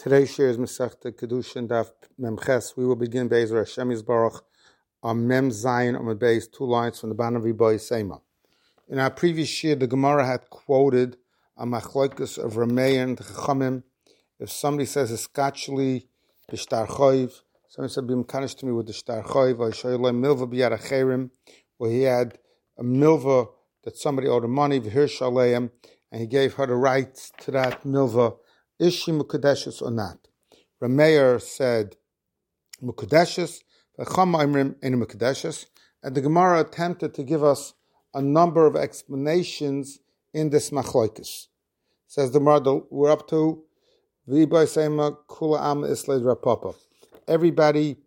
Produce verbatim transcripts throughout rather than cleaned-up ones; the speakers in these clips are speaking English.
Today's share is Masechta Kedushin Daf Memches. We will begin Be'ezer Hashem Yisbarach on Mem Zayin Amud Beis, two lines from the Ban of Riboy Seima. In our previous share, the Gemara had quoted a Machlokes of Rameir and Chachamim. If somebody says Eskachli b'shtar choiv, somebody said be mekanish to me with the shtar choiv, or shoyloi milva b'yad acherim, where he had a milva that somebody owed him money, v'hir shaleim, and he gave her the rights to that milva. Is she mukadeshes or not? Rameir said mukadeshes, v'chama imrim enu mukadeshes, and the Gemara attempted to give us a number of explanations in this machlokes. Says the Gemara, we're up to v'ibay seima kula am isled rapapa. Everybody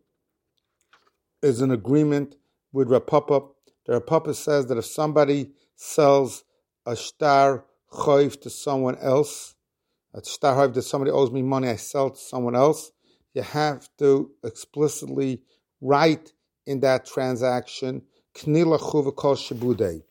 is in agreement with rapapa. The rapapa says that if somebody sells a shtar choiv to someone else, a shtar choiv that somebody owes me money, I sell to someone else, you have to explicitly write in that transaction knila chuva kol shibudei.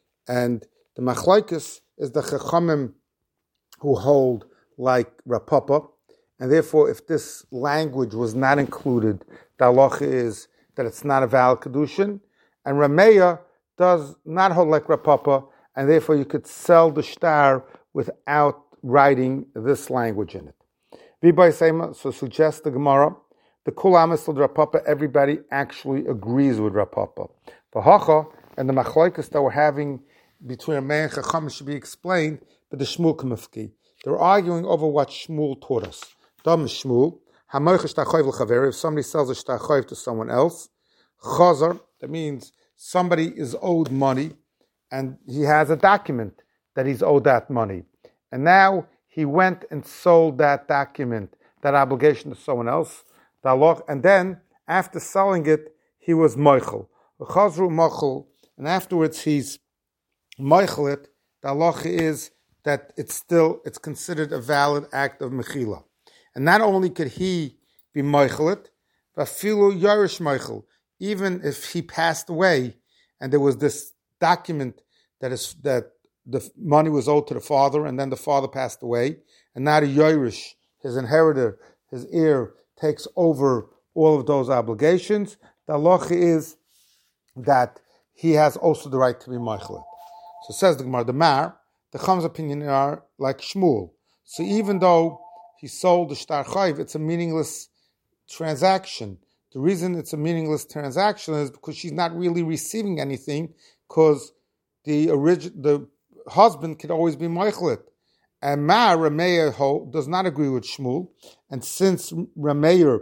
And the machlokes is the chachamim who hold like rapapa, and therefore if this language was not included, the halacha is that it's not a valid kedushin, and Rameya does not hold like rapapa, and therefore you could sell the shtar without writing this language in it. V'bay Seima, so suggests the Gemara, the kul amisl rapapa, everybody actually agrees with rapapa. V'hacha, and the machlokes that we're having between Rameir and Chacham should be explained, but the Shmuel Kamufki. They're arguing over what Shmuel taught us. Dam Shmuel, hamoich shtar choiv l'chaver, if somebody sells a shtar choiv to someone else, chazar, that means somebody is owed money, and he has a document that he's owed that money. And now he went and sold that document, that obligation to someone else, and then, after selling it, he was moichel. Chazru mochel, and afterwards he's moichel it, the halacha is that it's still, it's considered a valid act of mechila. And not only could he be moichel it, but filu yarish moichel, even if he passed away, and there was this document that is that the money was owed to the father, and then the father passed away, and now the yarish, his inheritor, his heir, takes over all of those obligations. The halacha is that he has also the right to be moichel it. So says the Gemara, the Mar, the Cham's opinion are like Shmuel. So even though he sold the shtar chayv, it's a meaningless transaction. The reason it's a meaningless transaction is because she's not really receiving anything, because the origin, the husband could always be moichel it. And Ma Rameir does not agree with Shmuel, and since Rameir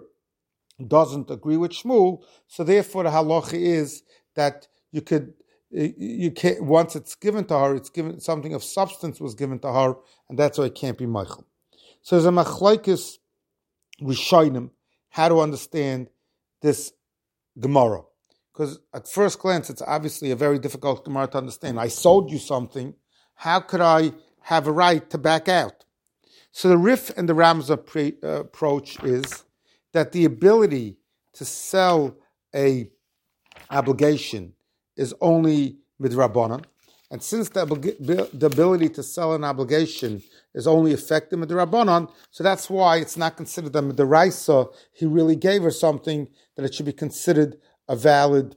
doesn't agree with Shmuel, so therefore the halacha is that you could. You can't, once it's given to her, it's given, something of substance was given to her, and that's why it can't be Michael. So there's a machlokes rishonim how to understand this Gemara, because at first glance it's obviously a very difficult Gemara to understand. I sold you something, how could I have a right to back out? So the Rif and the Ramza pre, uh, approach is that the ability to sell a obligation is only midrabanan, and since the, the ability to sell an obligation is only effective midrabanan, so that's why it's not considered a midaraisa. He really gave her something that it should be considered a valid,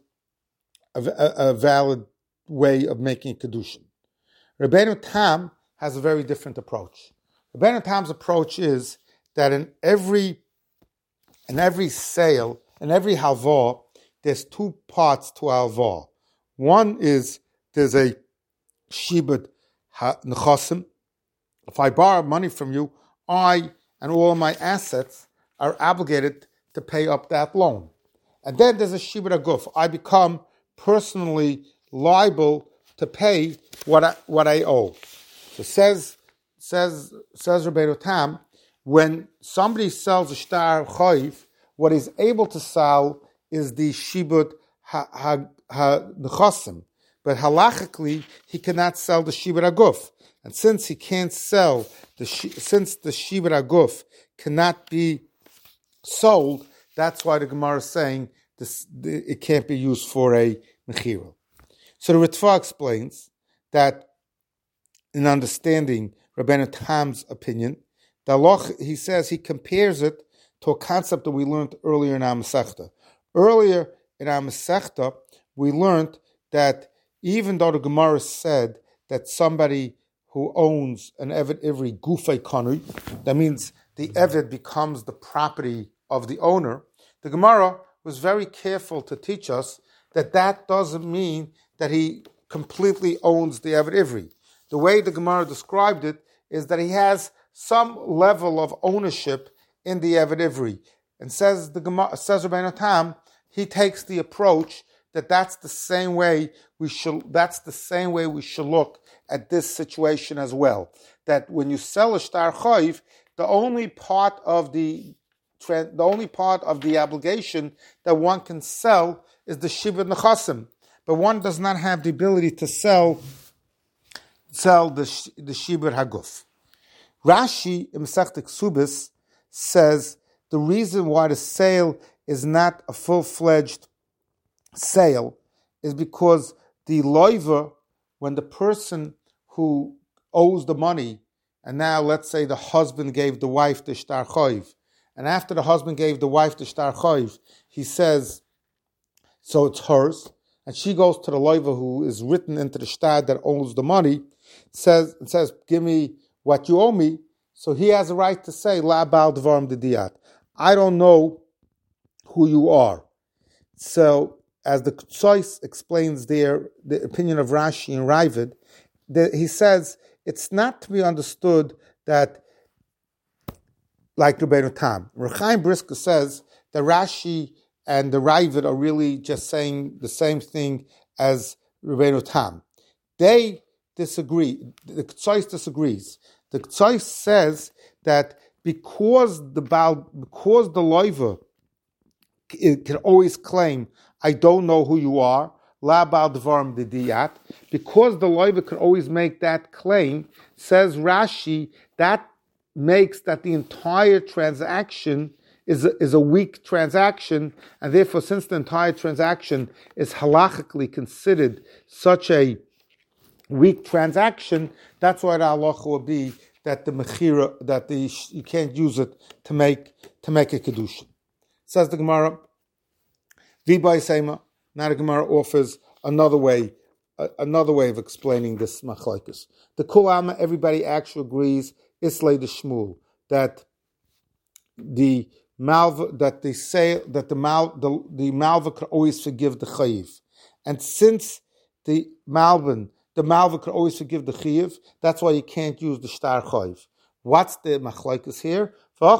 a, a, a valid way of making a kedushin. Rabbeinu Tam has a very different approach. Rabbeinu Tam's approach is that in every, in every sale, in every halvah, there's two parts to halvah. One is there's a shibud nechasim. If I borrow money from you, I and all of my assets are obligated to pay up that loan. And then there's a shibud aguf. I become personally liable to pay what I, what I owe. So says says says Rabbeinu Tam, when somebody sells a shtar choiv, what he's able to sell is the shibud ha, ha Ha-nechasim, but halachically he cannot sell the shibud aguf, and since he can't sell the since the shibud aguf cannot be sold, that's why the Gemara is saying this, it can't be used for a mechira. So the Ritva explains that in understanding Rabbeinu Tam's opinion, The halacha, he says, he compares it to a concept that we learned earlier in our Masechta. Earlier in our Masechta, we learned that even though the Gemara said that somebody who owns an Eved Ivri Gufei Kanui, that means the Eved becomes the property of the owner, the Gemara was very careful to teach us that that doesn't mean that he completely owns the Eved Ivri. The way the Gemara described it is that he has some level of ownership in the Eved Ivri. And says the Gemara, says Rabbeinu Tam, he takes the approach that that's the same way we should, that's the same way we should look at this situation as well. That when you sell a shtar chayiv, the only part of the the only part of the obligation that one can sell is the shibud nechasim, but one does not have the ability to sell sell the the shibud haguf. Rashi in Masechta Ksubis says the reason why the sale is not a full-fledged sale is because the loiva, when the person who owes the money, and now let's say the husband gave the wife the shtar chayiv, and after the husband gave the wife the shtar chayiv, he says, so it's hers, and she goes to the loiva who is written into the shtar that owns the money, says, and says, give me what you owe me. So he has a right to say, La bal dvarim didiyat. I don't know who you are. So, as the Ktsois explains there, the opinion of Rashi and Ravid, that he says it's not to be understood that, like Rabbeinu Tam. Rechaim Brisker says that Rashi and the Ravid are really just saying the same thing as Rabbeinu Tam. They disagree. The Ktsois disagrees. The Ktsois says that because the Baal, because the loiva it can always claim, I don't know who you are, la bal dvarim didiyat, because the loiva can always make that claim, says Rashi, that makes that the entire transaction is a, is a weak transaction, and therefore since the entire transaction is halachically considered such a weak transaction, that's why the halacha will be that the mechira, that the you can't use it to make to make a kedusha. Says the Gemara, V'bai Seima. Now the Gemara offers another way, uh, another way of explaining this machlokes. The Kol Alma, everybody actually agrees, Islay the Shmuel, that the malva, that they say that the mal, the, the malva could always forgive the chayiv, and since the malvin, the malva could always forgive the chayiv, that's why you can't use the shtar chayiv. What's the machlokes here?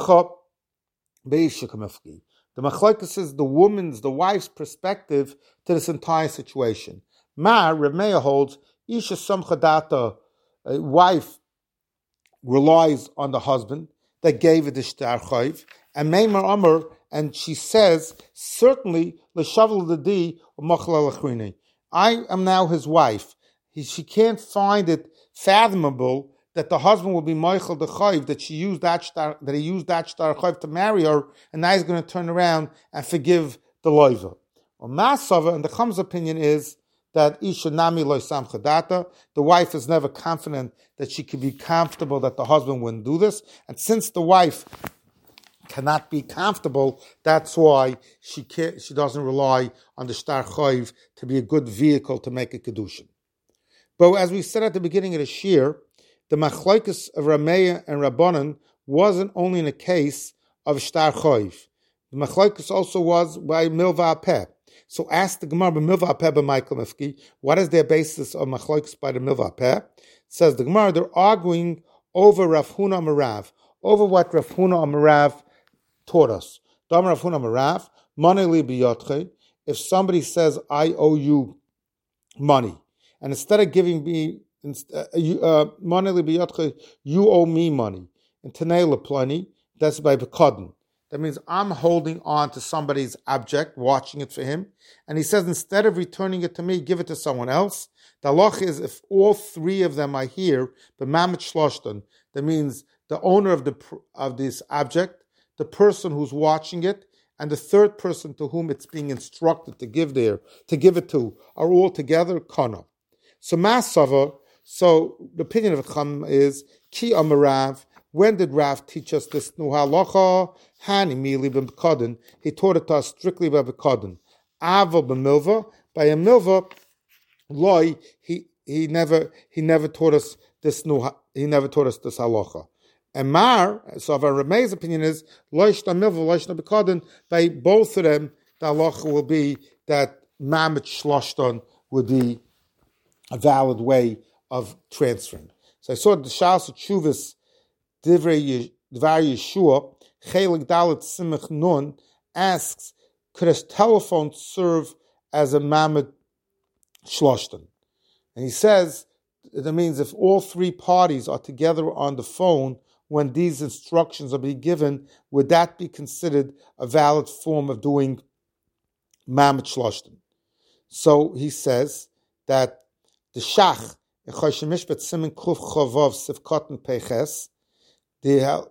The machlokes is the woman's, the wife's perspective to this entire situation. Ma, Reb Meir holds, Isha Samcha Data, a wife relies on the husband that gave her the shtar chayiv, and Meimar Amr, and she says, certainly, l'shavel l'di u'machla l'chrini. I am now his wife. He, she can't find it fathomable that the husband will be Michael the Chayiv, that she used that shtar, that he used that shtar Chayiv to marry her, and now he's going to turn around and forgive the loiva. Or Masava, and the Cham's opinion is that Isha Nami Lo Samcha Data, the wife is never confident that she could be comfortable that the husband wouldn't do this, and since the wife cannot be comfortable, that's why she can't, she doesn't rely on the shtar Chayiv to be a good vehicle to make a kedushin. But as we said at the beginning of the shir, the machlokes of Rameya and Rabbanan wasn't only in a case of shtar chayiv. The machlokes also was by milva apeh. So ask the Gemara by milva apeh by Michael Mifki, what is their basis of machlokes by the milva apeh? Says the Gemara, they're arguing over Rav Huna Marav, over what Rav Huna Marav taught us. Dam Rav Huna Marav, money li biyotche. If somebody says, I owe you money, and instead of giving me Uh, you, uh, you owe me money. And Tanela plenty, that's by Bekadin. That means I'm holding on to somebody's object, watching it for him. And he says, instead of returning it to me, give it to someone else. The halach is if all three of them are here, but Mamet Shloshton, that means the owner of the of this object, the person who's watching it, and the third person to whom it's being instructed to give there, to give it to, are all together kana. So Masava. So the opinion of Chum is Ki Amarav, When did Rav teach us this new halacha? Hani mili b'mkodin. He taught it to us strictly by b'kodin. Ava b'milva. By a milva, loy, he he never he never taught us this new he never taught us this halacha. And Mar, so our Ramey's opinion is loy shna milva, loy shna b'kodin. By both of them, the halacha will be that mamet shloshton would be a valid way of transferring. So I saw the Shas Chuvas Divrei Dvar Yeshua Chelik Dalet Simach Nun asks, could a telephone serve as a mamet shloshton? And he says that means if all three parties are together on the phone when these instructions are being given, would that be considered a valid form of doing mamet shloshton? So he says that the Shach in Choshen Mishpat Siman Kuf Chavov Sivkoten Peches, the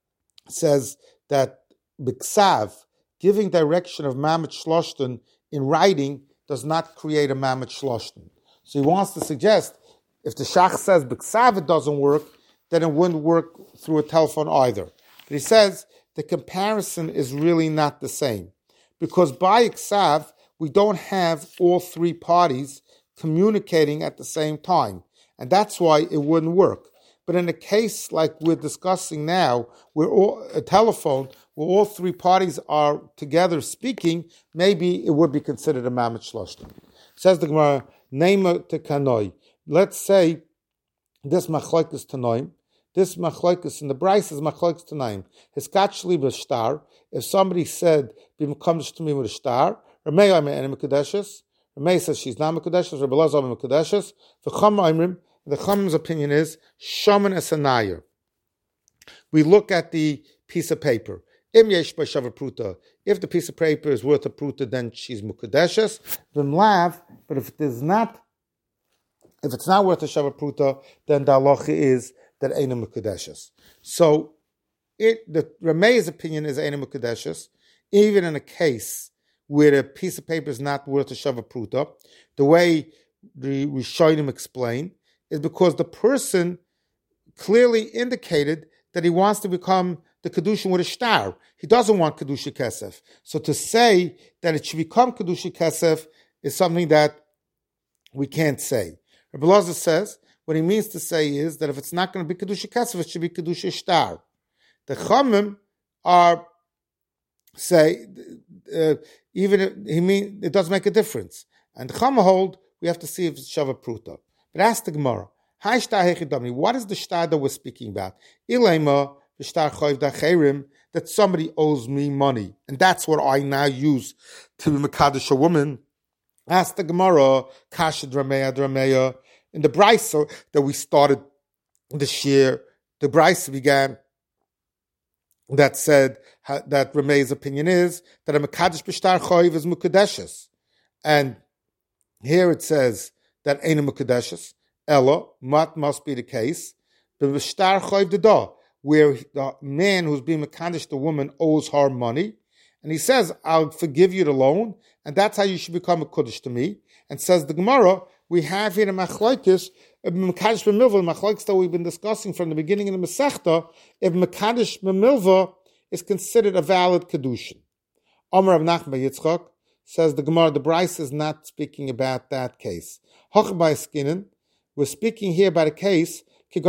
says that B'ksav, giving direction of mamet shloshton in writing, does not create a mamet shloshton. So he wants to suggest, if the Shach says B'ksav it doesn't work, then it wouldn't work through a telephone either. But he says the comparison is really not the same, because by B'ksav we don't have all three parties communicating at the same time, and that's why it wouldn't work. But in a case like we're discussing now, where all, a telephone, where all three parties are together speaking, maybe it would be considered a mamet shloshton. Says the Gemara, Neima te kanoi. Let's say this machlokes tanoim, this machlokes in the Bryce is machlokes tanoim. Hiskachli b'shtar. If somebody said, "B'mkodesh to me with a star," Ramei I'm an mekudeshes. Ramei says she's not mekudeshes. Rabbi Elazar I'm mekudeshes. The Chum Imrim. The Chum's opinion is Shaman es a nayer. We look at the piece of paper. Im yesh b'shav pruta. If the piece of paper is worth a pruta, then she's mukadeshes. V'mlav. But if it is not, if it's not worth a shav pruta, then the halacha is that ain't mukadeshes. So, it the Ramey's opinion is ain't mukadeshes, even in a case where a piece of paper is not worth a shav pruta. The way the Rishonim explain is because the person clearly indicated that he wants to become the Kedushin with a star. He doesn't want Kedusha Kesef. So to say that it should become Kedusha Kesef is something that we can't say. Rabbi Elazar says, what he means to say is that if it's not going to be Kedusha Kesef, it should be Kedusha Star. The Chomim are, say, uh, even if, he mean it doesn't make a difference. And the Chomim hold, we have to see if it's Shava Pruta. But ask the Gemara, what is the shtar that we're speaking about? Ilema, the shtar choiv dacherim, that somebody owes me money, and that's what I now use to be mekadosh a woman. Ask the Gemara, kasha drameya drameya. In the brisa that we started this year, the brisa began that said that Ramey's opinion is that a mekadosh b'shtar choiv is mukadeshes, and here it says that ain't a mukadeshes. Ella, what must be the case? The b'shtar choiv dedah, where the man who's being mekadosh the woman owes her money, and he says, "I'll forgive you the loan," and that's how you should become a kodesh to me. And says the Gemara, we have here a machlokes, a mekadosh b'milva, machlokes that we've been discussing from the beginning of the Masechta. If mekadosh b'milva is considered a valid kedushin, Amar Rav Nachman Yitzchak. Says the Gemara, the Bryce is not speaking about that case. Hochbay Skinen, we're speaking here about a case, he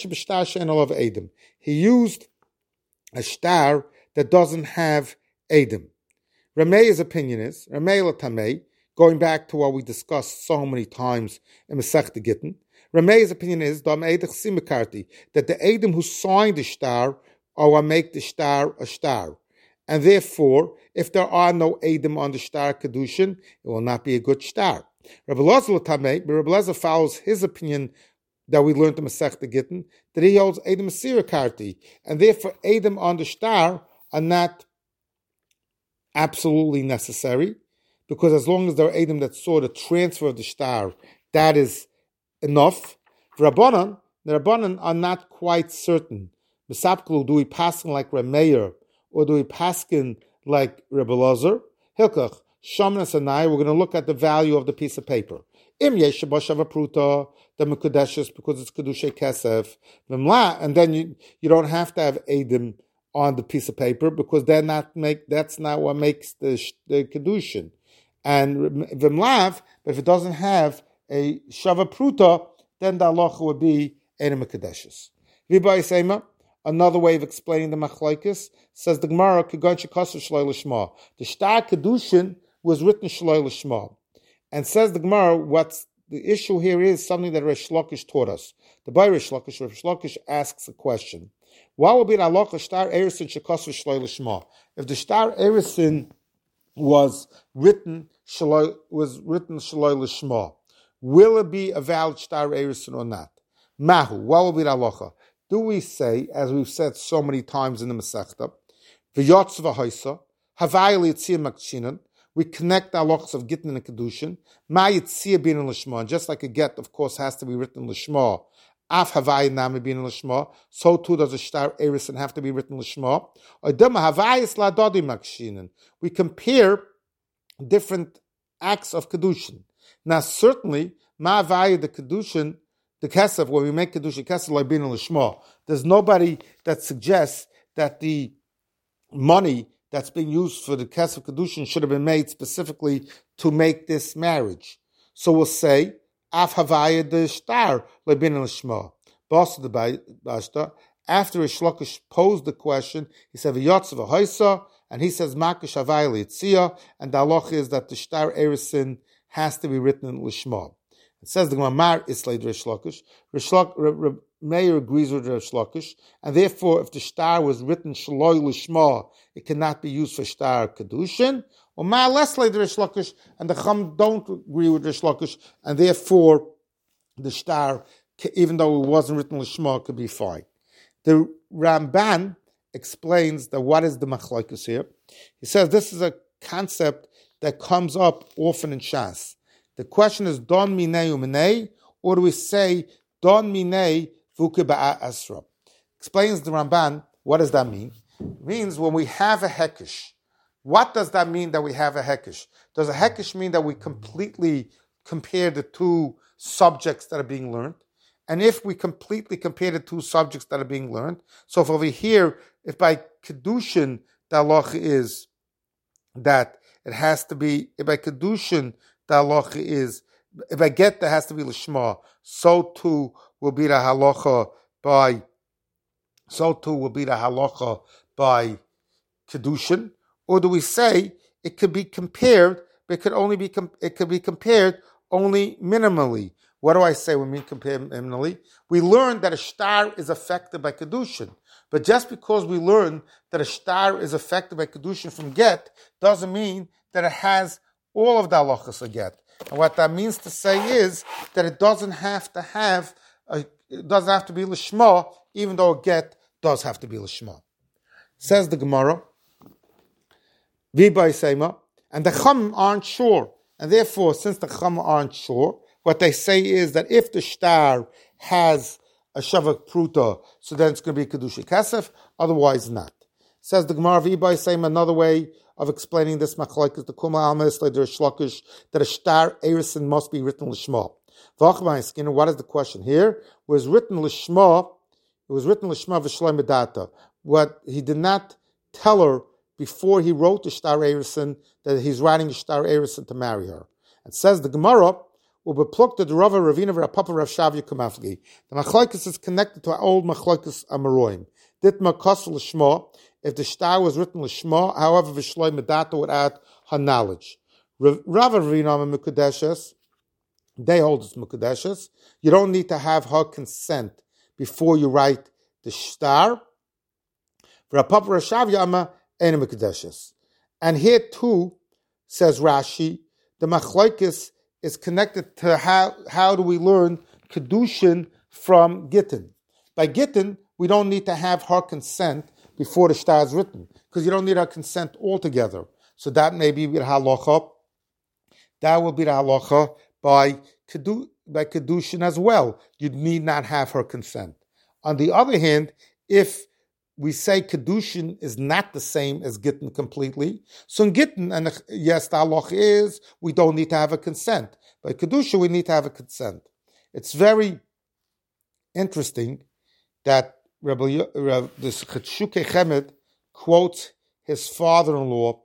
used a star that doesn't have Edom. Ramey's opinion is, Ramey Latamei, going back to what we discussed so many times in Masechta Gittin, Ramey's opinion is that the Edom who signed the star are what make the star a star. And therefore, if there are no Edom on the star Kedushin, it will not be a good star. Rabbi Elazar follows his opinion that we learned in Masechta Gittin, that he holds Edom Sira Karti, and therefore Edom on the star are not absolutely necessary, because as long as there are Edom that saw the transfer of the star, that is enough. Rabbanan, the Rabbanan are not quite certain. Misapklu, do we pass like Rameir, or do we paskin like Rebbe Elazar? Hilkach, Shamnas and I, we're going to look at the value of the piece of paper. Im yeshav shava pruta, the mekudeshes because it's kedushay kesef. V'mla, and then you you don't have to have edim on the piece of paper because they're not make that's not what makes the the kedushin. And v'mlav, if it doesn't have a shava pruta, then the halacha would be edim mekudeshes. V'bai seima. Another way of explaining the machlokes says the Gemara Kagon Shekasu Shloi Lishma. The Shtar Kedushin was written Shloi Lishma, and says the Gemara what's the issue here is something that Rish Lakish taught us. The by Rish Lakish, Rish Lakish asks a question: what will be the halacha Shtar Erisin Shekasu Shloi Lishma? If the Shtar Erisin was written Shloi was written Shloi Lishma, will it be a valid Shtar Erisin or not? Mahu, what will be the halacha? Do we say, as we've said so many times in the Masechta, v'yotz v'hoisa, havai liyitzia makshinan, we connect the halachas of Gittin and Kedushin, ma yitzia bin l'shma, just like a get, of course, has to be written l'shma, af havai nami bin l'shma, so too does a shtar erisin have to be written l'shma, oidema havai is ladodi makshinan. We compare different acts of Kedushin. Now, certainly, ma havai the Kedushin, the kesef, when we make kedusha kesef like bin l'shma, there's nobody that suggests that the money that's being used for the kesef kedushin should have been made specifically to make this marriage. So we'll say af havaya the shtar like bin l'shma. Boss the bashta. After Rish Lakish posed the question, he said v'yotz v'hoisa, and he says makish havaya liyitzia, and the halacha is that the shtar erisin has to be written in l'shma. It says the Gemara Islay Rish Lakish. Rish Lakish Meir agrees with Rish Lakish, and therefore, if the shtar was written Shloi Lishma, it cannot be used for shtar kedushin. Or Ma Leslay Rish Lakish, and the Chum don't agree with Rish Lakish, and therefore, the shtar, even though it wasn't written Lishma, could be fine. The Ramban explains that what is the machlokes here. He says this is a concept that comes up often in Shas. The question is, Don minei uminei, or do we say, Don minei vuke ba'a asra? Explains the Ramban, what does that mean? It means when we have a hekesh, what does that mean that we have a hekesh? Does a hekesh mean that we completely compare the two subjects that are being learned? And if we completely compare the two subjects that are being learned, so if over here, if by kedushin, the halacha is that it has to be, if by kedushin, the halacha is, if I get there has to be l'shma, so too will be the halacha by, so too will be the halacha by kedushin. Or do we say it could be compared, but it could only be, it could be compared only minimally? What do I say when we compare minimally? We learn that a shtar is affected by kedushin, but just because we learn that a shtar is affected by kedushin from get doesn't mean that it has all of the halachas a get. And what that means to say is that it doesn't have to have, a, it doesn't have to be l'shma, even though a get does have to be l'shma. Says the Gemara, V'bai Seima, and the Chum aren't sure. And therefore, since the Chum aren't sure, what they say is that if the shtar has a shavak pruta, so then it's going to be kedusha kasef, otherwise not. Says the Gemara, V'bai Seima, another way of explaining this machlokes is the Kuma Almas like the Rish Lakish that a shtar erisin must be written l'shma. V'achmai what is the question here? It was written l'shma. It was written l'shma v'shloi medata. What he did not tell her before he wrote the shtar erisin that he's writing the shtar erisin to marry her. And says the Gemara, ubeplukta the Rava Ravina v'Rapapa Rav Shavya Kamafgi. The machlokes is connected to our old machlokes Amaroim. Ditma kos l'shma. If the shtar was written l'shma, however, v'shloi medata would add her knowledge. Rava Ravina Mukadeshes, they hold it's Mukadeshes. You don't need to have her consent before you write the shtar. V'Rapapa Rav Shavya Ama ena Mukadeshes. And here too, says Rashi, the machlokes is connected to how, how do we learn kedushin from Gittin. By Gittin, we don't need to have her consent before the shtar is written, because you don't need her consent altogether. So that may be the halacha. That will be the halacha by kedu, by kedushin as well. You need not have her consent. On the other hand, if we say Kedushin is not the same as Gittin completely. So in Gittin, and yes, the halach is, we don't need to have a consent. But Kedusha, we need to have a consent. It's very interesting that Rabbi, Rabbi, this Chetshuke Chemed quotes his father-in-law,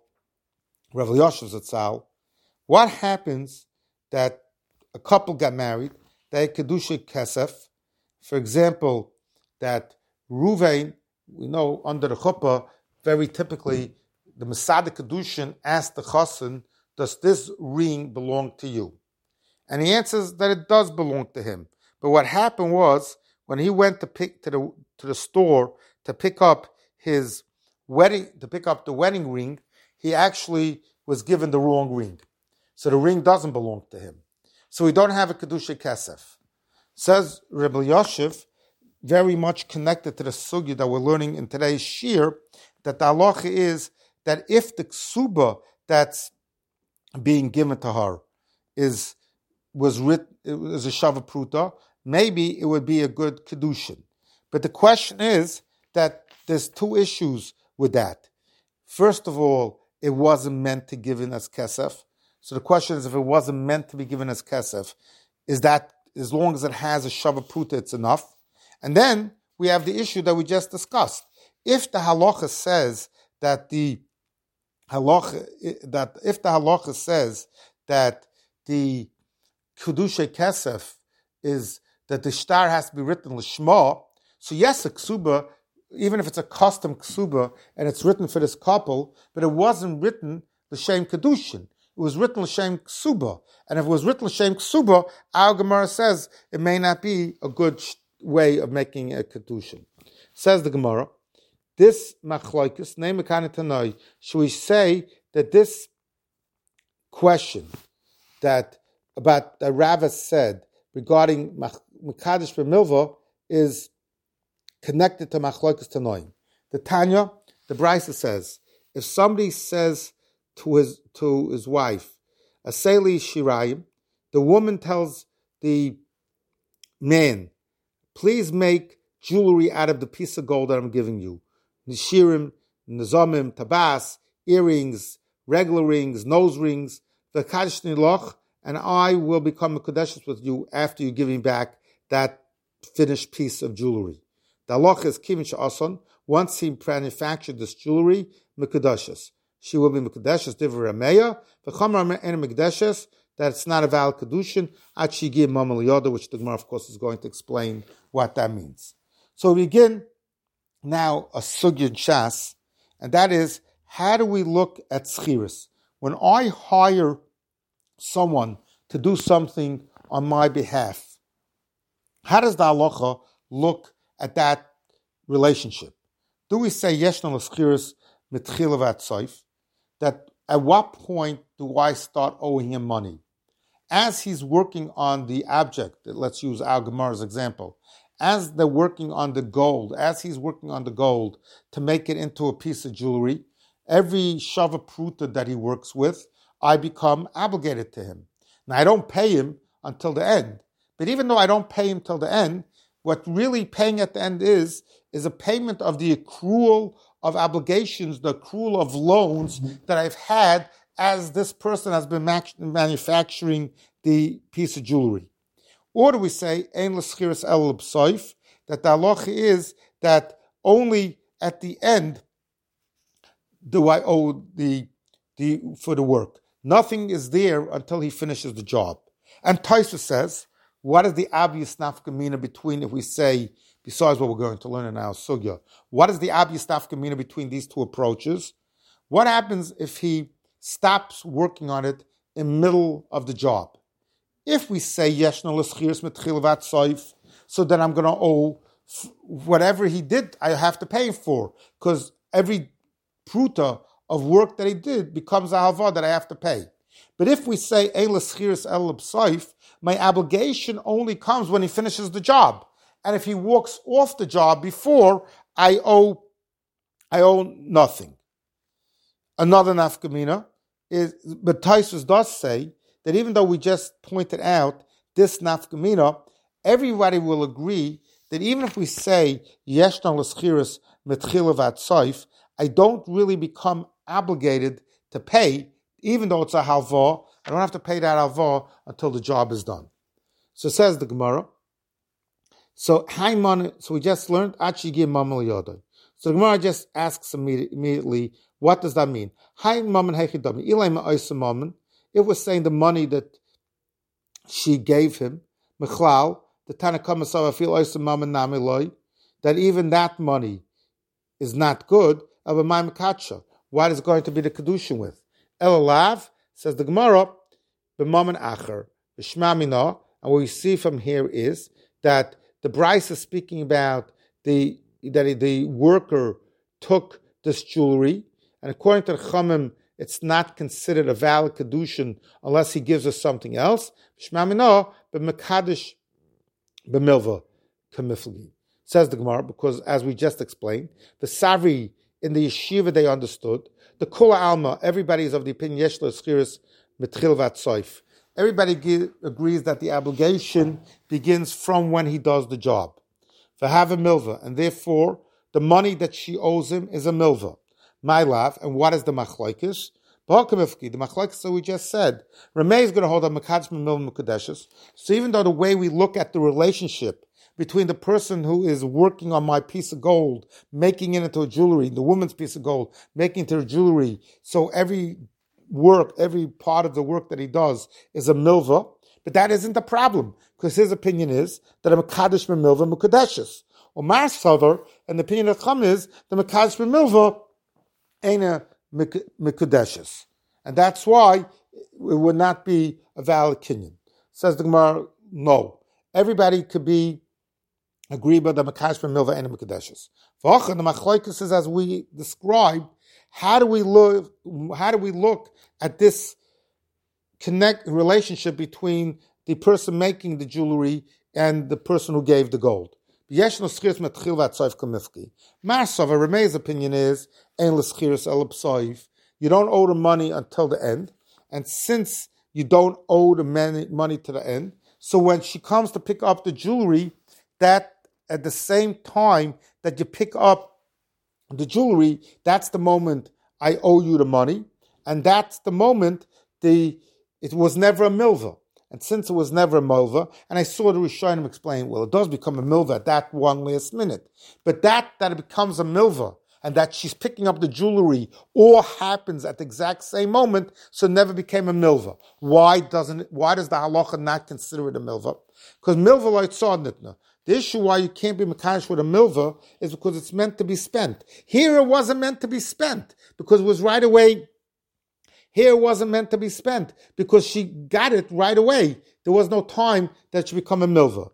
Rabbi Yoshev Zatzal. What happens that a couple got married, they had Kedusha Kesef. For example, that Ruvain, we know under the chuppah, very typically, the Masada Kedushin asked the chassan, does this ring belong to you? And he answers that it does belong to him. But what happened was, when he went to pick to the to the store to pick up his wedding, to pick up the wedding ring, he actually was given the wrong ring. So the ring doesn't belong to him. So we don't have a Kedusha Kesef. Says Rebbe Yoshev, very much connected to the sugya that we're learning in today's shir, that the halacha is that if the ksuba that's being given to her is was written is a shava pruta, maybe it would be a good kedushin. But the question is that there's two issues with that. First of all, it wasn't meant to be given as kesef. So the question is, if it wasn't meant to be given as kesef, is that as long as it has a shava pruta, it's enough? And then we have the issue that we just discussed. If the halacha says that the halacha that if the halacha says that the kedusha kesef is that the shtar has to be written l'shma, so yes, a ksuba, even if it's a custom ksuba and it's written for this couple, but it wasn't written l'shem kedushin. It was written l'shem ksuba, and if it was written l'shem ksuba, our Gemara says it may not be a good sh- way of making a kedushin. Says the Gemara, this machlokes name tanoi. Should we say that this question that about that Rava said regarding Mekadesh b'milva is connected to machlokes tanoim? The Tanya, the Brisa says, if somebody says to his to his wife, Aseli Shirayim, the woman tells the man, please make jewelry out of the piece of gold that I'm giving you. Nishirim, Nizamim, Tabas, earrings, regular rings, nose rings, V'kadosh niloch, and I will become a Kodeshes with you after you give me back that finished piece of jewelry. The halacha is kivin she'ason, once he manufactured this jewelry, Mekudeshes. She will be Mekudeshes, divrei Rameya, V'chamer and Mekudeshes, that it's not a valid Kedushin, at she give Mama Liyoda, which the Gemara, of course, is going to explain what that means. So we begin now a sugya in Shas, and that is, how do we look at schiris? When I hire someone to do something on my behalf, how does the halacha look at that relationship? Do we say yeshna l'schiris mitchila v'atzoif? That at what point do I start owing him money? As he's working on the object, let's use Al Gemara's example, as they're working on the gold, as he's working on the gold to make it into a piece of jewelry, every shava pruta that he works with, I become obligated to him. Now, I don't pay him until the end, but even though I don't pay him till the end, what really paying at the end is, is a payment of the accrual of obligations, the accrual of loans that I've had as this person has been manufacturing the piece of jewelry. Or do we say, Ein l'schiris el l'b'soif, that the halacha is that only at the end do I owe the, the for the work. Nothing is there until he finishes the job. And Taisa says, what is the obvious nafkamina between, if we say, besides what we're going to learn in our sugya, what is the obvious nafkamina between these two approaches? What happens if he stops working on it in the middle of the job? If we say yeshna l'schiris mitchil v'atzoif, so then I'm going to owe whatever he did, I have to pay him for, because every pruta of work that he did becomes a halva that I have to pay. But if we say ein l'schiris el l'b'soif, my obligation only comes when he finishes the job, and if he walks off the job before, I owe, I owe nothing. Another nafkamina is, but Taisus does say that even though we just pointed out this nafkamina, everybody will agree that even if we say yeshna l'schiris Metchila Vatsoif, I don't really become obligated to pay, even though it's a halva. I don't have to pay that halva until the job is done. So says the Gemara. So Haiman, so we just learned Achi Gim Mamal Yodai. So the Gemara just asks immediately, what does that mean? Haiman Hechidami. Ilay Ma'oisa Maman. It was saying the money that she gave him, Mechlal, the Tanakama Savafil Oisa Maman Namiloi, that even that money is not good. What is going to be the kedushin with? Elalav, says the Gemara, b'maman acher, b'shmamina, and what we see from here is that the Bryce is speaking about the that the worker took this jewelry, and according to the Chamim, it's not considered a valid kedushin unless he gives us something else. B'shmamina, b'mekadosh, b'milva, kamiflgi. Says the Gemara, because as we just explained, the Savri in the yeshiva they understood, the Kula Alma, everybody is of the opinion, Yesh lo schiris mitchil vatsoif. Everybody give, agrees that the obligation begins from when he does the job. V'hava milva, and therefore the money that she owes him is a milva. My love, and what is the machlokes? The machlokes that we just said, Rameh is going to hold a mekadosh milva mekudeshes. So even though the way we look at the relationship between the person who is working on my piece of gold, making it into a jewelry, the woman's piece of gold, making it into a jewelry. So every work, every part of the work that he does is a milva, but that isn't the problem, because his opinion is that a mekadosh milva mekudeshes. Or Mars Sover, and the opinion of Chum is the mekadosh milva ain't a mekudeshes. And that's why it would not be a valid kinyan. Says the Gemara, no. Everybody could be agree by the mekadosh milva and the mekudeshes. V'achar, the machlokes is as we described. How do we look? How do we look at this connect relationship between the person making the jewelry and the person who gave the gold? Yesh no schiris metchil vatsoif kamifki. Marsava Rameh's opinion is ein l'schiris el psoif. You don't owe the money until the end, and since you don't owe the money to the end, so when she comes to pick up the jewelry, that at the same time that you pick up the jewelry, that's the moment I owe you the money, and that's the moment the it was never a milva. And since it was never a milva, and I saw the Rishonim explain, well, it does become a milva at that one last minute. But that, that it becomes a milva, and that she's picking up the jewelry, all happens at the exact same moment, so it never became a milva. Why doesn't it, why does the halacha not consider it a milva? Because milva like tzadnitna. The issue why you can't be mekadosh with a milva is because it's meant to be spent. Here it wasn't meant to be spent, because it was right away. Here it wasn't meant to be spent, because she got it right away. There was no time that she become a milva.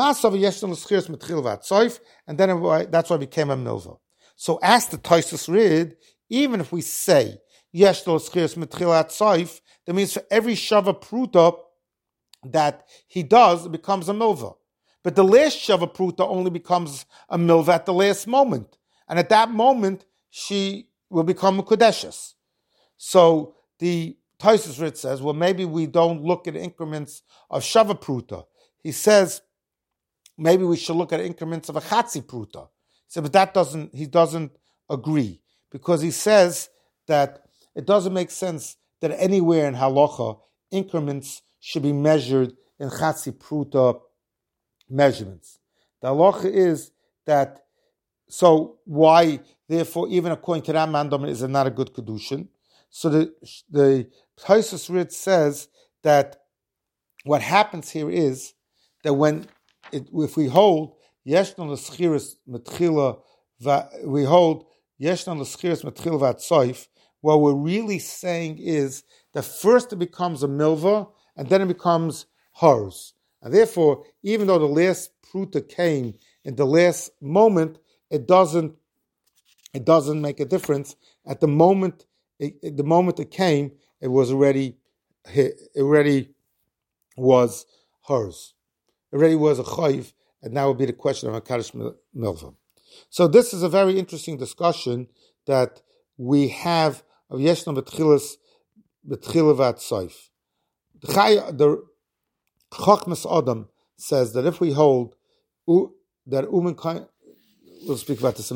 And then it, that's why it became a milva. So as the Tosfos read, even if we say yesh lo schiris mitchilat soif, that means for every shava pruta that he does, it becomes a milva. But the last shava pruta only becomes a milva at the last moment, and at that moment she will become a kodeshes. So the Tosfos Rit says, well, maybe we don't look at increments of shava pruta. He says maybe we should look at increments of a chatzi pruta. He said, but that doesn't. He doesn't agree, because he says that it doesn't make sense that anywhere in halacha increments should be measured in chatzi pruta measurements. The halacha is that, so why, therefore, even according to that mandam, is it not a good kedushin? So the the Tosfos Rit says that what happens here is that when it, if we hold yeshna l'schiris metchila, we hold yeshna l'schiris metchila vatsoif, what we're really saying is that first it becomes a milva and then it becomes hers. And therefore, even though the last pruta came in the last moment, it doesn't it doesn't make a difference. At the moment, it, it, the moment it came, it was already it already was hers. It already was a chayiv, and now would be the question of Hakadosh Milva. So this is a very interesting discussion that we have of Yeshna Betchilas Betchila Vatsoif. The Chachmas Adam says that if we hold that Umen, we'll speak about this in a minute,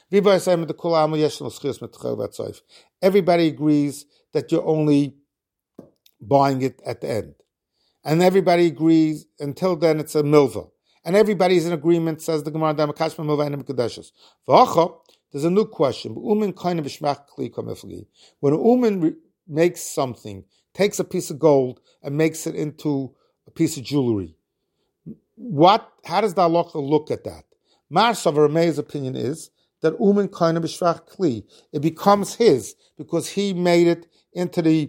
Everybody agrees that you're only buying it at the end. And everybody agrees, until then it's a milva. And everybody's in agreement, says the Gemara, there's a new question. When a woman makes something, takes a piece of gold and makes it into a piece of jewelry, what? How does the halacha look at that? Mar Savar Meir's opinion is that umen kaina b'shvach kli, it becomes his because he made it into the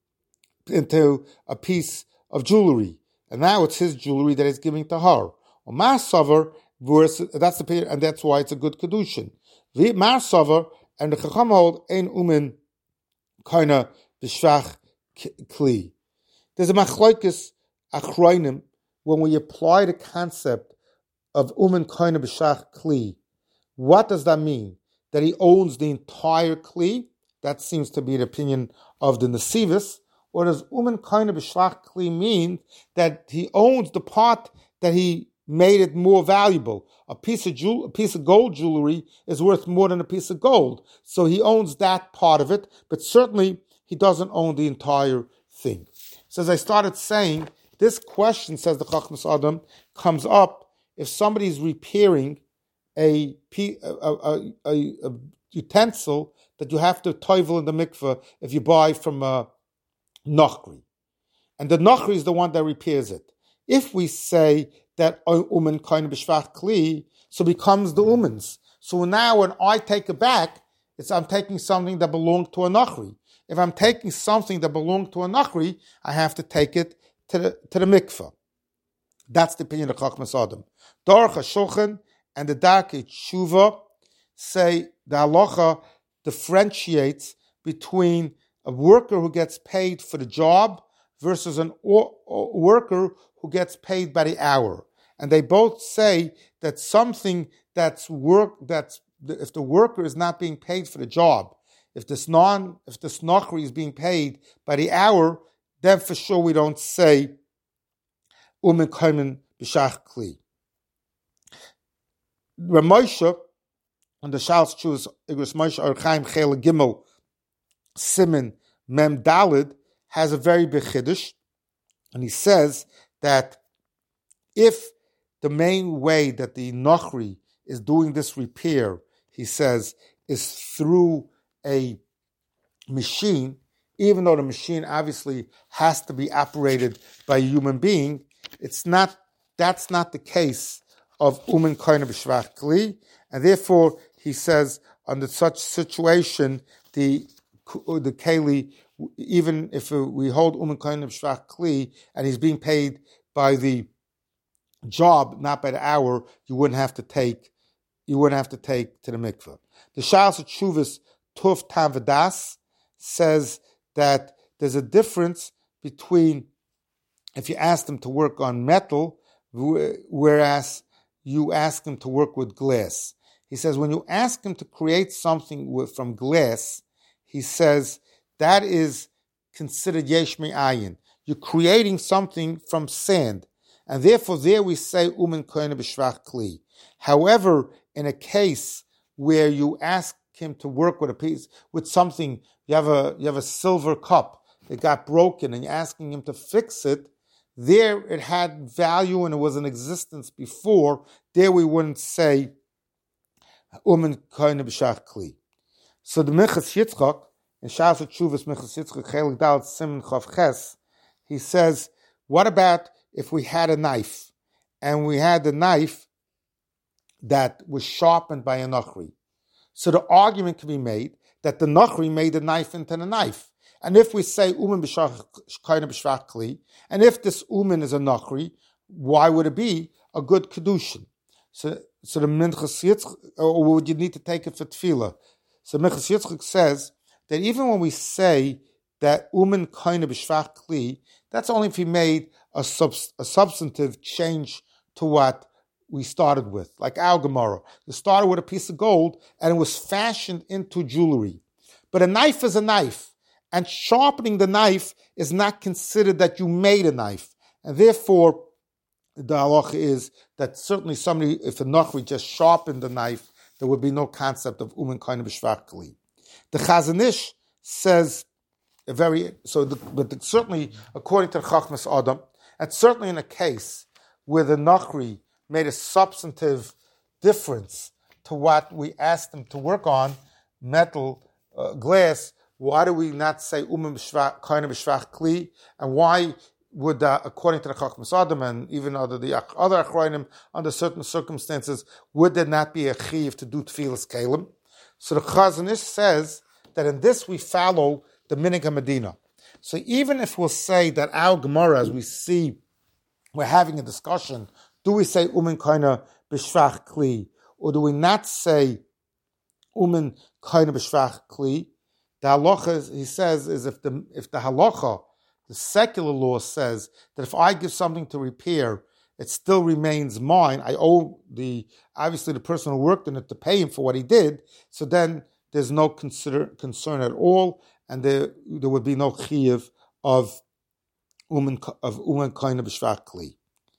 into a piece of jewelry, and now it's his jewelry that he's giving to her. Or Mar Savar, that's the opinion, and that's why it's a good kedushin. Mar Savar and the Chacham hold ein umen kaina b'shvach kli. There's a machlokes achronim when we apply the concept of umen kaina b'shvach kli. What does that mean? That he owns the entire kli? That seems to be the opinion of the Nesivus. Or does umen kaina b'shvach kli mean that he owns the part that he made it more valuable? A piece of jewel, a piece of gold jewelry is worth more than a piece of gold. So he owns that part of it, but certainly he doesn't own the entire thing. So as I started saying, this question, says the Chachmas Adam, comes up if somebody's repairing a, a, a, a, a utensil that you have to toivel in the mikveh if you buy from a Nochri. And the Nochri is the one that repairs it. If we say that umen kaina b'shvach kli, so becomes the umen's. So now when I take it back, it's I'm taking something that belonged to a Nochri. If I'm taking something that belonged to a Nochri, I have to take it to the, to the mikveh. That's the opinion of Chachmas Adam. Dorach HaShulchan and the Darkei Tshuva say the halacha differentiates between a worker who gets paid for the job versus a worker who gets paid by the hour. And they both say that something that's work, that's, if the worker is not being paid for the job, if this non, if this nochri is being paid by the hour, then for sure we don't say umen kaina b'shvach kli. Ramosha, on the Shals Chus Igros Moshe Archaim Chela Gimel Simin Mem Dalid, has a very big chiddush, and he says that if the main way that the nochri is doing this repair, he says, is through a machine, even though the machine obviously has to be operated by a human being, it's not. That's not the case of umen kaina b'shvach kli, and therefore he says under such situation the the keli, even if we hold umen kaina b'shvach kli and he's being paid by the job, not by the hour, you wouldn't have to take you wouldn't have to take to the mikveh. The Shas Tshuvas Tuf Tam V'das says that there's a difference between if you ask them to work on metal, whereas you ask them to work with glass. He says when you ask him to create something with, from glass, he says that is considered yesh me'ayin. You're creating something from sand, and therefore there we say umen kaina b'shvach kli. However, in a case where you ask him to work with a piece with something, you have a you have a silver cup that got broken, and you're asking him to fix it. There it had value and it was in existence before. There we wouldn't say umen kaina b'shvach kli. So the Minchas Yitzchak in Shas Tshuvas Minchas Yitzchak Chelik Dal Siman Chav Ches, he says, what about if we had a knife and we had the knife that was sharpened by a nochri? So the argument can be made that the nochri made the knife into the knife. And if we say umen kaina b'shvach kli, and if this umen is a nochri, why would it be a good kedushin? So, so the Minchas Yitzchak, or would you need to take it for tefillah? So Minchas Yitzchak says that even when we say that umen kaina b'shvach kli, that's only if he made a, sub, a substantive change to what we started with, like our Gemara. You started with a piece of gold and it was fashioned into jewelry. But a knife is a knife, and sharpening the knife is not considered that you made a knife. And therefore, the halacha is that certainly somebody, if a nochri just sharpened the knife, there would be no concept of umen koine b'shvach kli. The Chazon Ish says a very so, the, but the, certainly according to the Chachmas Adam, and certainly in a case where the Nachri made a substantive difference to what we asked him to work on, metal, uh, glass. Why do we not say umen koine b'shvach kli? And why would, uh, according to the Chachmas Adam and even other the other Achronim, under certain circumstances, would there not be a chiv to do tefillas kelim? So the Chazon Ish says that in this we follow the Minig HaMedina. So even if we'll say that our Gemara, as we see, we're having a discussion, do we say umen koine b'shvach kli, or do we not say umen koine b'shvach kli? The halacha, he says, is if the if the halacha, the secular law says that if I give something to repair, it still remains mine. I owe the obviously the person who worked in it to pay him for what he did. So then there's no consider, concern at all, and there there would be no chiyuv of umen of umen koine b'shvach kli.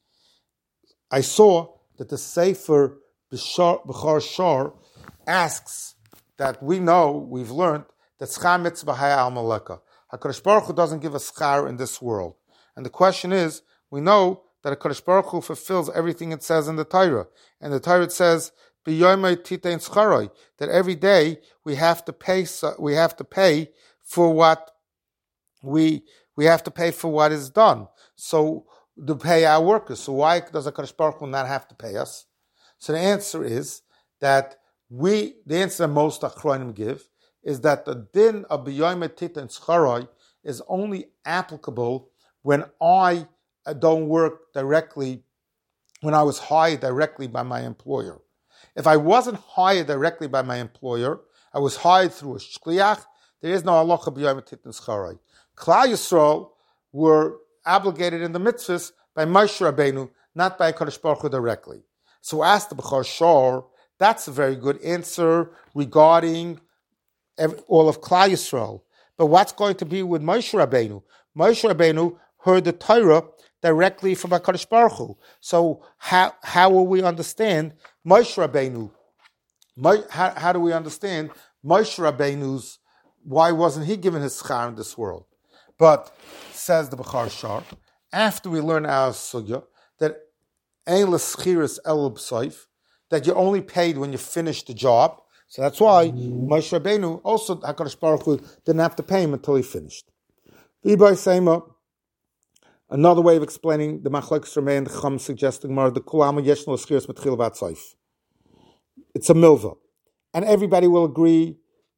I saw that the Sefer B'char Shor asks that we know, we've learned, that schar mitzvah haya al maleka. HaKadosh Baruch Hu doesn't give a schar in this world. And the question is, we know that HaKadosh Baruch Hu fulfills everything it says in the Torah. And the Torah says, B'yoymei titein scharoi, that every day we have to pay, we have to pay for what we, we have to pay for what is done. So, to pay our workers. So why does HaKadosh Baruch Hu not have to pay us? So the answer is that we, the answer most Achronim give, is that the din of B'yoymei titein scharoi is only applicable when I don't work directly, when I was hired directly by my employer. If I wasn't hired directly by my employer, I was hired through a shliach, there is no halacha B'yoymei titein scharoi. Klal Yisrael were obligated in the mitzvahs by Moshe Rabbeinu, not by HaKadosh Baruch Hu directly. So ask the B'char Shor, that's a very good answer regarding every, all of Klal Yisrael. But what's going to be with Moshe Rabbeinu? Moshe Rabbeinu heard the Torah directly from HaKadosh Baruch Hu. So how how will we understand Moshe Rabbeinu? How, how do we understand Moshe Rabbeinu's, why wasn't he given his schar in this world? But, says the B'char Shor, after we learn our sugya, that ein l'schiras el b'soif, that you're only paid when you finish the job. So that's why Moshe Rabbeinu, also HaKadosh Baruch Hu, didn't have to pay him until he finished. V'ibay Seima, another way of explaining the Machlokes Rameh and the Chum suggesting more, the Kulama Yeshno l'schiras mitchil v'atzoif. It's a milva. And everybody will agree,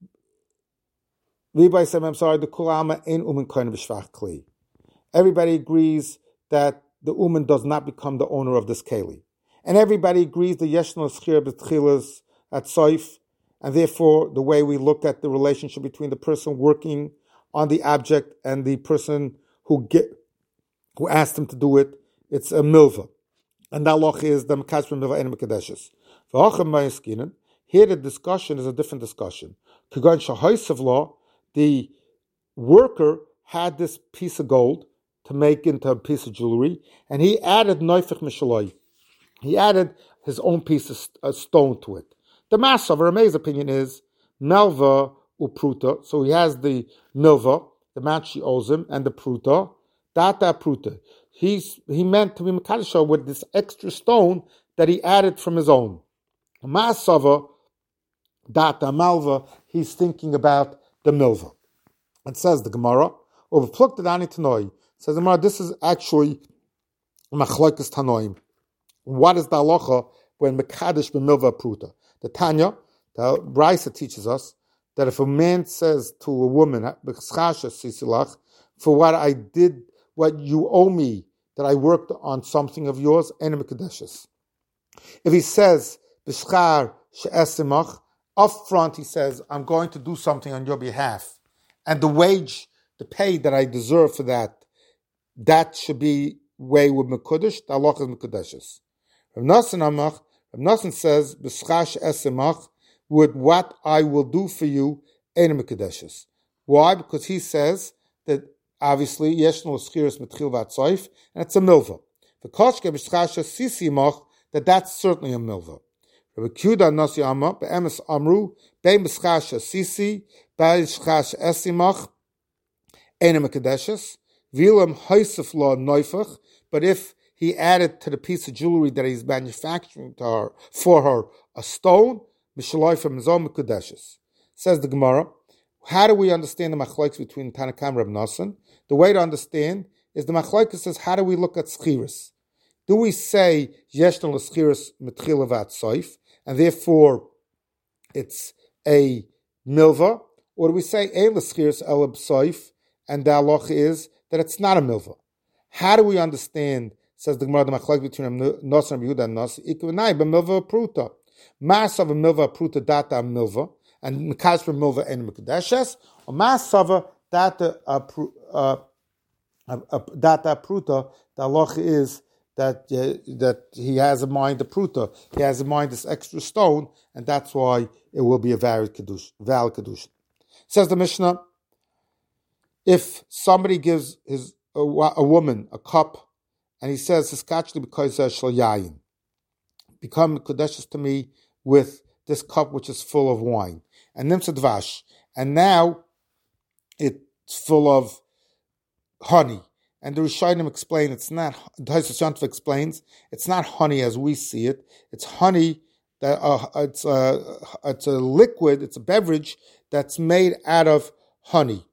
V'ibay Seima, I'm sorry, the Kulama ein umen koine b'shvach kli. Everybody agrees that the umen does not become the owner of this keli. And everybody agrees the yeshno schir b'tchilas at soif, and therefore the way we look at the relationship between the person working on the object and the person who get who asked him to do it, it's a milva. And that loch is the mekash milva and mekadeshes. Here the discussion is a different discussion. Kagan shahoisav law, the worker had this piece of gold to make into a piece of jewelry, and he added noifich mishaloi. He added his own piece of uh, stone to it. The Master of Rameh's opinion is melva upruta. So he has the milva, the amount she owes him, and the pruta, data pruta. He's he meant to be mekadesha with this extra stone that he added from his own. Masava data malva. He's thinking about the milva. It says the Gemara over pluked ani tanoi. Says the Gemara, this is actually machlokes tanoim. What is the halacha when mekadesh b'milva pruta? The Tanya, the Brisa teaches us that if a man says to a woman, for what I did, what you owe me, that I worked on something of yours, and mekadeshes. If he says, b'shchar she'esimach, up front he says, I'm going to do something on your behalf, and the wage, the pay that I deserve for that, that should be way with mekudesh, the halacha is mekadeshes. Rav Nosson Amach, Rav Nosson says, b'schash esemach, with what I will do for you, ein mekadeshes. Why? Because he says that obviously yeshno schiras mitchil v'atzoif, and it's a milva. The koshke b'schash sisimach, that that's certainly a milva. Rabbi Kuda Nasi Amma, Be'emes Amru, Be'em B'schasha Sisi, Be'em B'schasha Esimach, Einem Kadeshes, Vilam Haisef Law Neufach, but if he added to the piece of jewelry that he's manufacturing to her, for her a stone, Mishaloi from his own Kadeshes. Says the Gemara, how do we understand the machlokes between Tanakam and Reb Nosson? The way to understand is the machlokes says, how do we look at schiris? Do we say yeshna l'schiris mitchila vat soif, and therefore it's a milva, or do we say ein l'schiris el b'soif, and the halacha is that it's not a milva? How do we understand? Says the Gemara, the machlokes between Nosson and Yehuda and Nosson, ikvenai b'milva pruta, masav a milva pruta data milva, and Mekas for Milva and Mekadeshes, or Masava data uh, data pruta. The halacha is that uh, that he has a mind the pruta, he has a mind this extra stone, and that's why it will be a valid kedusha. Valid kedusha. Says the Mishnah, if somebody gives his a, a woman a cup, and he says it's actually because of shel yayin, become kedusha to me with this cup which is full of wine, and nimsa dvash, and now it's full of honey. And the Rishonim explain it's not. The Tosfos Yontif explains it's not honey as we see it. It's honey that uh, it's a it's a liquid. It's a beverage that's made out of honey,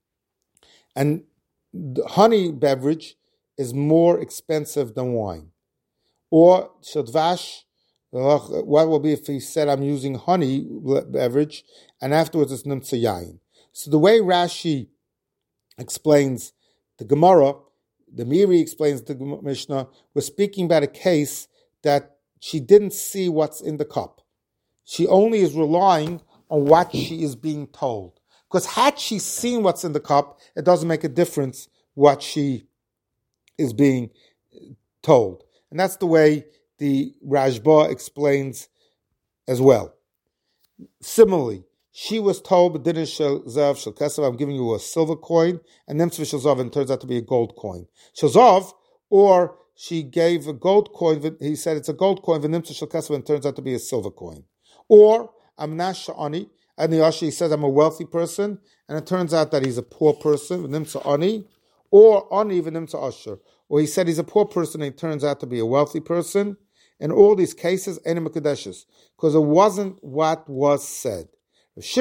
and the honey beverage is more expensive than wine. Or shadvash. What will be if he said I'm using honey beverage and afterwards it's nimtza yayin? So the way Rashi explains the Gemara, the Miri explains the Mishnah, we're speaking about a case that she didn't see what's in the cup. She only is relying on what she is being told. Because had she seen what's in the cup, it doesn't make a difference what she is being told. And that's the way the Rashba explains as well. Similarly, she was told, "But didn't Zav Shel Kesav, I'm giving you a silver coin," and Nimtzvah Shel Zav, and it turns out to be a gold coin. Shel Zav, or she gave a gold coin. He said it's a gold coin, and Nimtzvah Shel Kesav, and it turns out to be a silver coin. Or Amna Sha'ani, and the Ashi, he says I'm a wealthy person, and it turns out that he's a poor person. Nimtzah Ani, or Ani v'Nimtzah Asher, or he said he's a poor person, and he turns out to be a wealthy person. In all these cases, Einem Kadeshes, because it wasn't what was said. If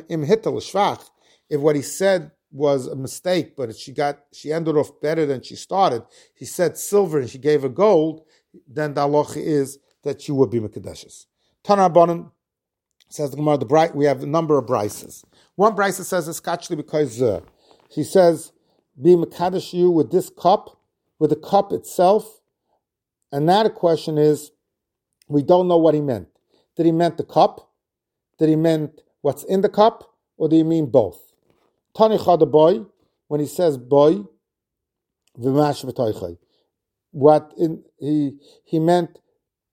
what he said was a mistake, but she got she ended off better than she started, he said silver and she gave her gold, then the halacha is that she would be Mekadeshes. Tana Bonim says the Gemara, the bright we have a number of brises. One brise says it's actually because uh, he says, be Mekadesh you with this cup, with the cup itself. And now the question is, we don't know what he meant. Did he meant the cup? Did he meant what's in the cup? Or do you mean both? Tani chada boy, when he says boy, v'mash v'toichay. What in, he he meant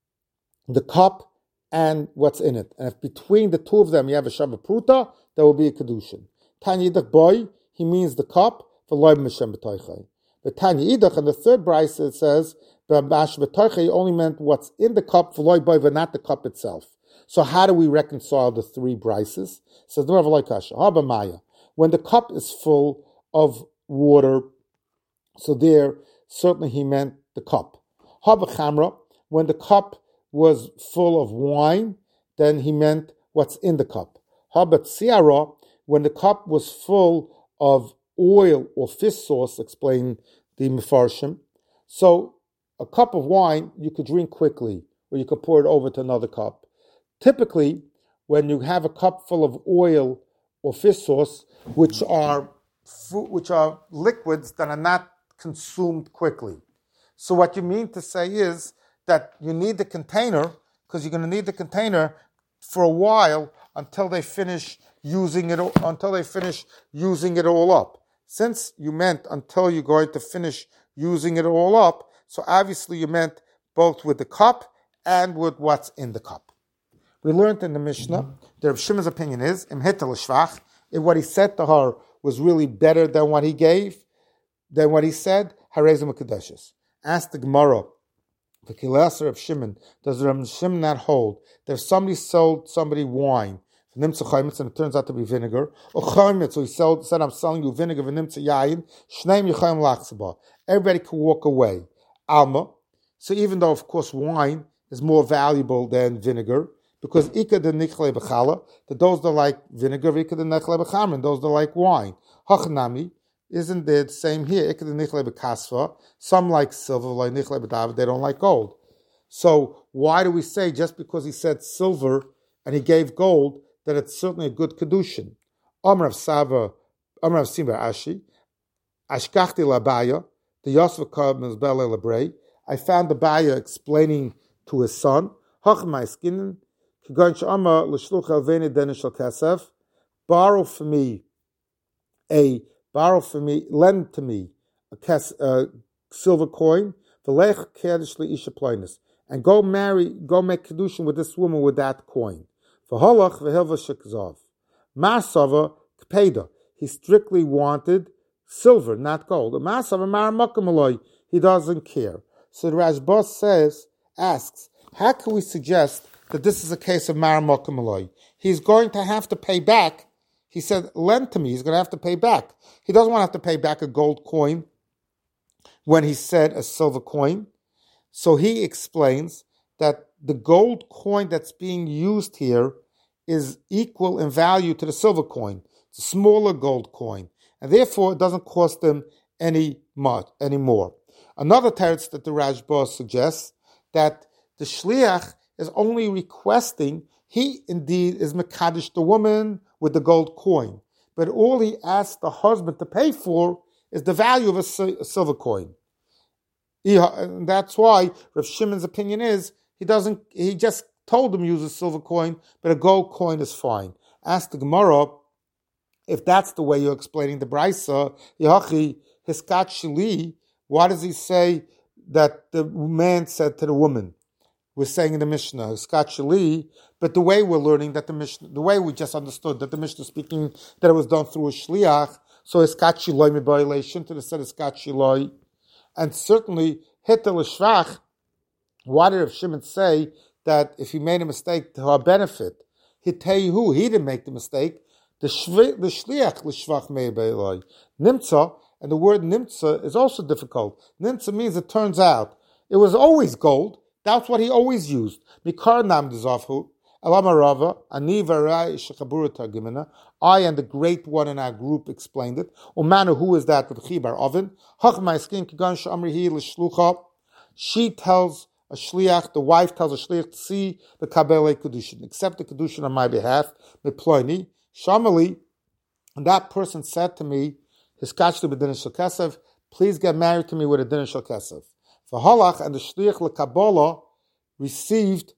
the cup and what's in it. And if between the two of them you have a Shabbat Pruta, there will be a Kedushin. Tani yidach boy, he means the cup, v'loy b'mashem v'toichay. But Tani yidach, and the third brayse it says, v'mash v'toichay, he only meant what's in the cup, v'loy boy, but not the cup itself. So how do we reconcile the three brises? Says the Rav Kasha, Haba Maya. When the cup is full of water, so there certainly he meant the cup. Haba Chamra, when the cup was full of wine, then he meant what's in the cup. Haba Tsiara, when the cup was full of oil or fish sauce, explain the Mefarshim. So a cup of wine you could drink quickly, or you could pour it over to another cup. Typically, when you have a cup full of oil or fish sauce, which are which are liquids that are not consumed quickly. So what you mean to say is that you need the container, because you're going to need the container for a while until they finish using it, until they finish using it all up. Since you meant until you're going to finish using it all up, so obviously you meant both with the cup and with what's in the cup. We learned in the Mishnah, the Rav Shimon's opinion is, Im hitel shvach, if what he said to her was really better than what he gave, than what he said, harezim kadeshes. Ask the Gemara, The Kilasser of Shimon, does Rav Shimon not hold that if somebody sold somebody wine, and it turns out to be vinegar, or so he sold, said, I'm selling you vinegar, everybody can walk away. Alma, so even though, of course, wine is more valuable than vinegar, because Ika de Nichle Bechala, that those that like vinegar, Ika de Nichle Bechamin, those that like wine. Hachnami, isn't the same here? Ika de Nichle Bekasva, some like silver, like Nichle Bedavid, they don't like gold. So why do we say just because he said silver and he gave gold, that it's certainly a good kedushin? Amr of Sava, Amr of Simba Ashi, Ashkachti Labaya, the Yosef Kabman's Bele Lebrei. I found the Baya explaining to his son, Hachmai Skinin, borrow for me a borrow for me, lend to me a kes, uh, silver coin, and go marry, go make kedushin with this woman with that coin. Masava kpeda. He strictly wanted silver, not gold. He doesn't care. So the Rashba says, asks, how can we suggest that this is a case of Maramokim Aloy? He's going to have to pay back. He said, lend to me. He's going to have to pay back. He doesn't want to have to pay back a gold coin when he said a silver coin. So he explains that the gold coin that's being used here is equal in value to the silver coin. It's a smaller gold coin. And therefore, it doesn't cost them any much, any more. Another teretz that the Rashba suggests, that the shliach is only requesting, he indeed is mekadosh the woman with the gold coin, but all he asks the husband to pay for is the value of a, a silver coin. He, and that's why Rav Shimon's opinion is he doesn't. He just told him use a silver coin, but a gold coin is fine. Ask the Gemara if that's the way you're explaining the Brisa. Yachi hiskat shili. Why does he say that the man said to the woman? We're saying in the Mishnah, hiskat shili, but the way we're learning that the Mishnah, the way we just understood that the Mishnah speaking that it was done through a shliach, so hiskat shiloi mibailei shouldn't have said hiskat shiloi, and certainly hitel l'shvach. Why did Rav Shimon say that if he made a mistake to our benefit, Hitehu, he didn't make the mistake. The shliach l'shvach me'beiloi nimtza, and the word nimtza is also difficult. Nimtza means it turns out it was always gold. That's what he always used. Mikar nam dezavhu alama rava ani v'rai shechabura targimena. I and the great one in our group explained it. Umanu, who is that? Rabbi Bar Oven. Hachmai skin kigan she'amrihi l'shlucha. She tells a shliach, the wife tells a shliach to see the kabele kedushin, accept the kedushin on my behalf. Meploini shamali, and that person said to me, "Hiskachtu b'din shel kesef, please get married to me with a din shel kesef." For halach, and the shliach lekabbalah received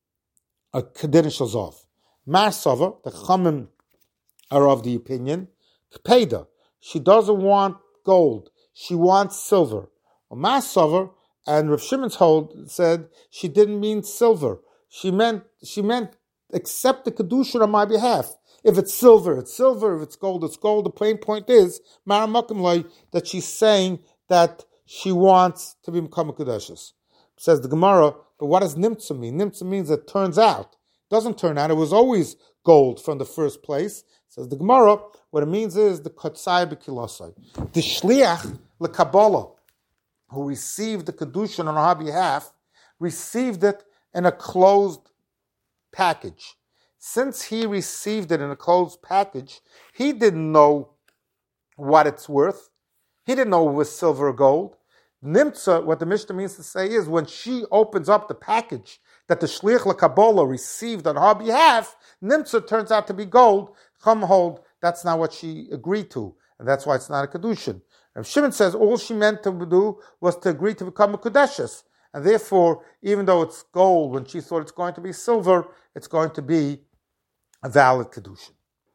a din shel zov. Marsava, the Chachamim are of the opinion, kpeda, she doesn't want gold, she wants silver. Marsava, and Rav Shimon's hold said she didn't mean silver. She meant she meant accept the kedusha on my behalf. If it's silver, it's silver. If it's gold, it's gold. The plain point is Maramakim Loi, that she's saying that she wants to be Mekama Kedushes. Says the Gemara, but what does Nimtza mean? Nimtza means it turns out. It doesn't turn out. It was always gold from the first place. Says the Gemara, what it means is the Kotzai B'Kilosai. The Shliach LeKabbalah, who received the Kedushin on her behalf, received it in a closed package. Since he received it in a closed package, he didn't know what it's worth. He didn't know it was silver or gold. Nimtza, what the Mishnah means to say is, when she opens up the package that the Shliach LeKabbalah received on her behalf, Nimtza turns out to be gold. Chum hold, that's not what she agreed to, and that's why it's not a Kedushin. And Shimon says all she meant to do was to agree to become a Kodeshes. And therefore, even though it's gold, when she thought it's going to be silver, it's going to be a valid Kedushin.